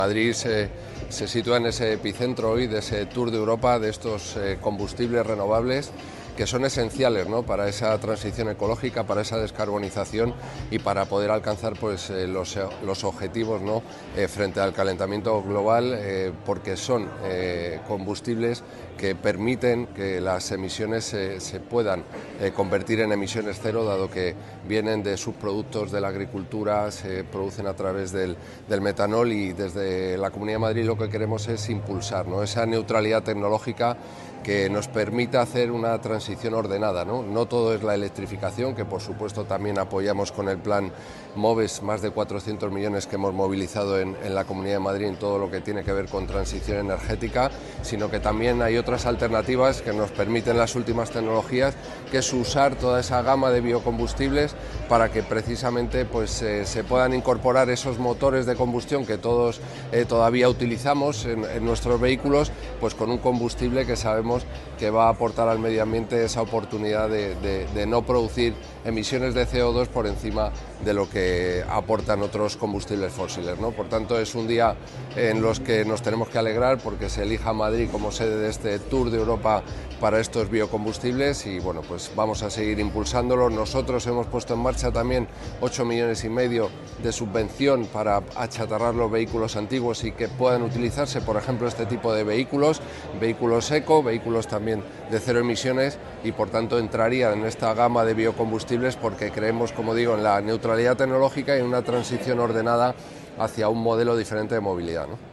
Madrid se sitúa en ese epicentro hoy de ese Tour de Europa de estos combustibles renovables que son esenciales, ¿no?, para esa transición ecológica, para esa descarbonización y para poder alcanzar los objetivos, ¿no?, frente al calentamiento global, porque son combustibles que permiten que las emisiones se puedan convertir en emisiones cero, dado que vienen de subproductos de la agricultura, se producen a través del metanol, y desde la Comunidad de Madrid lo que queremos es impulsar, ¿no?, esa neutralidad tecnológica que nos permita hacer una transición ordenada, ¿no? No todo es la electrificación, que por supuesto también apoyamos con el plan MOVES, más de 400 millones que hemos movilizado en la Comunidad de Madrid en todo lo que tiene que ver con transición energética, sino que también hay otras alternativas que nos permiten las últimas tecnologías, que es usar toda esa gama de biocombustibles para que precisamente se puedan incorporar esos motores de combustión que todos todavía utilizamos en nuestros vehículos, pues con un combustible que sabemos que va a aportar al medio ambiente esa oportunidad de no producir emisiones de CO2 por encima de lo que aportan otros combustibles fósiles, ¿no? Por tanto, es un día en los que nos tenemos que alegrar porque se elija Madrid como sede de este Tour de Europa para estos biocombustibles, y bueno, pues vamos a seguir impulsándolo. Nosotros hemos puesto en marcha también 8,5 millones de subvención para achatarrar los vehículos antiguos y que puedan utilizarse, por ejemplo, este tipo de vehículos eco, vehículos también de cero emisiones, y por tanto entrarían en esta gama de biocombustibles porque creemos, como digo, en la neutralidad tecnológica y en una transición ordenada hacia un modelo diferente de movilidad, ¿no?